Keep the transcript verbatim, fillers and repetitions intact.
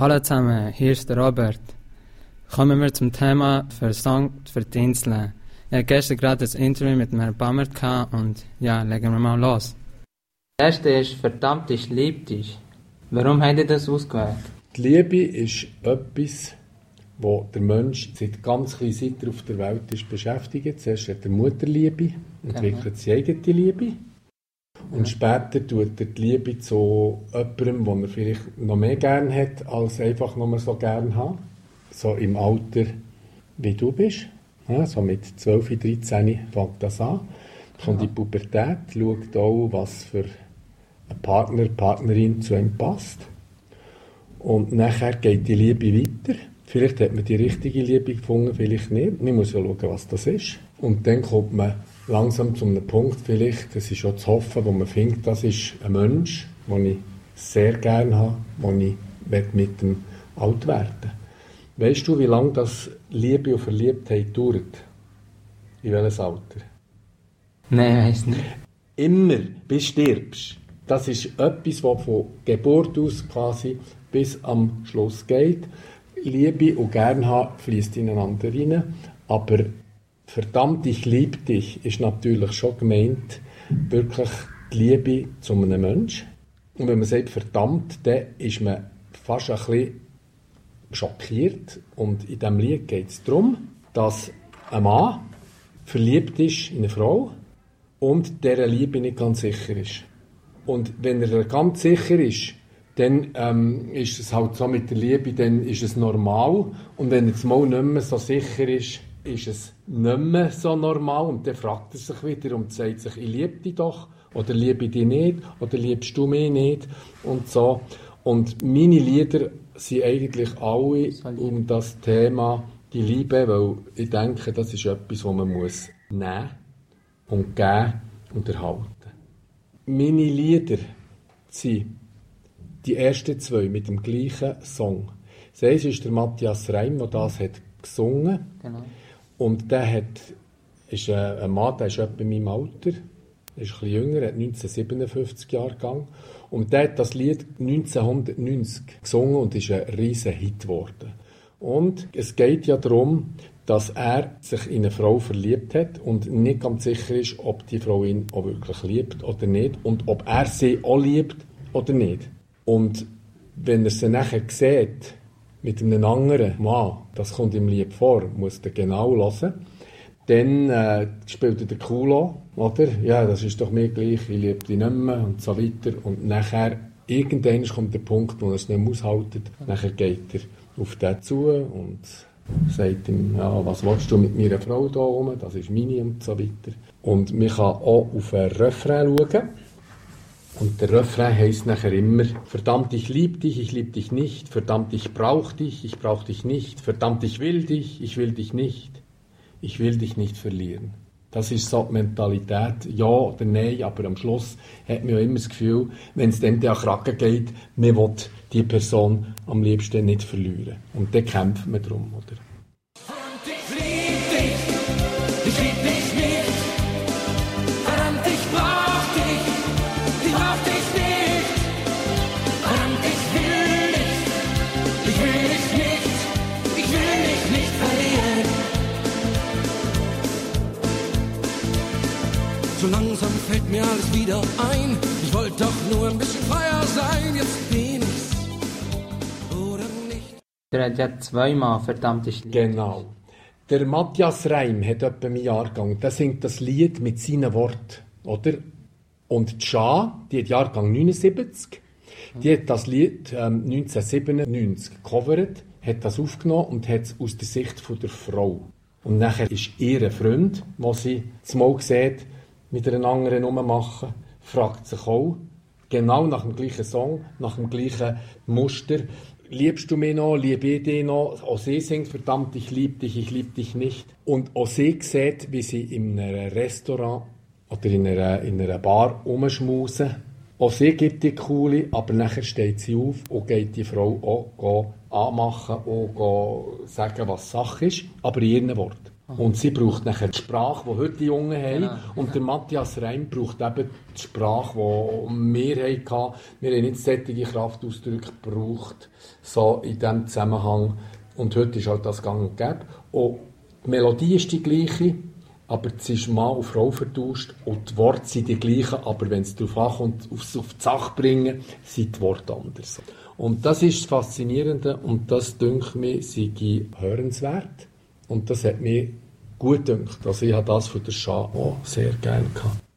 Hallo zusammen, hier ist der Robert. Kommen wir zum Thema Versammlungsverdienstle. Ich hatte gestern gerade ein Interview mit Herrn Bammert und ja, legen wir mal los. Das erste ist, verdammt, ich liebe dich. Warum habt ihr das ausgewählt? Die Liebe ist etwas, wo der Mensch seit ganz kleiner Zeit auf der Welt ist beschäftigt. Zuerst hat er Mutterliebe, entwickelt genau. seine eigene Liebe. Und ja. später tut er die Liebe zu jemandem, den er vielleicht noch mehr gerne hat, als einfach nur so gerne hat. So im Alter, wie du bist. Ja, so mit zwölf, dreizehn fängt das an. Kommt ja. die Pubertät, schaut auch, was für ein Partner, Partnerin zu ihm passt. Und nachher geht die Liebe weiter. Vielleicht hat man die richtige Liebe gefunden, vielleicht nicht. Man muss ja schauen, was das ist. Und dann kommt man langsam zu einem Punkt, vielleicht, das ist schon zu hoffen, wo man findet, das ist ein Mensch, den ich sehr gerne habe, den ich mit dem alt werden. Weißt du, wie lange das Liebe und Verliebtheit dauert? In welchem Alter? Nein, ich weiss nicht. Immer, bis du stirbst. Das ist etwas, was von Geburt aus quasi bis am Schluss geht. Liebe und Gernhaben fließt ineinander rein, aber verdammt, ich liebe dich ist natürlich schon gemeint, wirklich die Liebe zu einem Menschen. Und wenn man sagt verdammt, dann ist man fast ein bisschen schockiert. Und in diesem Lied geht es darum, dass ein Mann verliebt ist in eine Frau und dieser Liebe nicht ganz sicher ist. Und wenn er ganz sicher ist, dann ähm, ist es halt so mit der Liebe, dann ist es normal. Und wenn er jetzt mal nicht mehr so sicher ist, ist es nicht mehr so normal. Und dann fragt er sich wieder und sagt sich, ich liebe dich doch, oder liebe ich dich nicht, oder liebst du mich nicht, und so. Und meine Lieder sind eigentlich alle um das Thema die Liebe, weil ich denke, das ist etwas, was man muss nehmen und geben und erhalten. Meine Lieder sind die ersten zwei mit dem gleichen Song. Das erste ist der Matthias Reim, der das hat gesungen. Genau. Und der hat, ist ein Mann, der ist etwa in meinem Alter, ist ein bisschen jünger, hat neunzehnhundertsiebenundfünfzig Jahrgang. Und der hat das Lied neunzehnhundertneunzig gesungen und ist ein riesen Hit geworden. Und es geht ja darum, dass er sich in eine Frau verliebt hat und nicht ganz sicher ist, ob die Frau ihn auch wirklich liebt oder nicht und ob er sie auch liebt oder nicht. Und wenn er sie nachher sieht, mit einem anderen Mann, das kommt im Lied vor, muss er genau hören, dann äh, spielt er den Kulo, oder? Ja, das ist doch mir gleich, ich liebe dich nicht mehr und so weiter. Und nachher, irgendwann kommt der Punkt, wo er es nicht mehr aushaltet, nachher geht er auf den zu und sagt ihm, ja, was willst du mit meiner Frau da rum, das ist meine und so weiter. Und man kann auch auf den Refrain schauen. Und der Refrain heisst nachher immer, verdammt, ich liebe dich, ich liebe dich nicht, verdammt, ich brauche dich, ich brauche dich nicht, verdammt, ich will dich, ich will dich nicht, ich will dich nicht verlieren. Das ist so die Mentalität, ja oder nein, aber am Schluss hat man ja immer das Gefühl, wenn es dann an Kragen geht, man will die Person am liebsten nicht verlieren. Und dann kämpft man darum, oder? Und ich liebe dich, ich liebe dich nicht, verdammt, ich brauch dich, ich brauch dich nicht, verdammt, ich will dich, ich will dich nicht, ich will dich nicht verlieren. So langsam fällt mir alles wieder ein, ich wollte doch nur ein bisschen freier sein, jetzt bin ich's, oder nicht. Der hat ja zweimal verdammt ich liebe dich. Genau. Der Matthias Reim hat etwa einen Jahrgang, der singt das Lied mit seinen Worten, oder? Und die Scha, die hat Jahrgang neunundsiebzig, die hat das Lied ähm, neunzehnhundertsiebenundneunzig gecovert, hat das aufgenommen und hat es aus der Sicht von der Frau. Und nachher ist ihr Freund, den sie zumal sieht, mit einer anderen rummachen, fragt sich auch, genau nach dem gleichen Song, nach dem gleichen Muster, liebst du mich noch, liebe ich dich noch? Auch sie singt, verdammt, ich liebe dich, ich liebe dich nicht. Und auch sie sieht, wie sie in einem Restaurant oder in einer, in einer Bar rumschmusen. Auch sie gibt die Coole, aber nachher steht sie auf und geht die Frau auch anmachen und sagen, was Sache ist, aber in ihren Worten. Und sie braucht nachher die Sprache, die heute die Jungen haben. Genau. Und der Matthias Reim braucht eben die Sprache, die wir hatten. Wir haben nicht solche Kraftausdrücke gebraucht, so in diesem Zusammenhang. Und heute ist halt das gang und gäbe. Und die Melodie ist die gleiche, aber es ist Mann und Frau vertauscht. Und die Worte sind die gleichen, aber wenn es darauf ankommt, aufs auf die Sache bringen, sind die Worte anders. Und das ist das Faszinierende und das, denke ich, sei hörenswert. Und das hat mir gut gedacht. Also ich habe das von der Schar auch sehr gerne gehabt.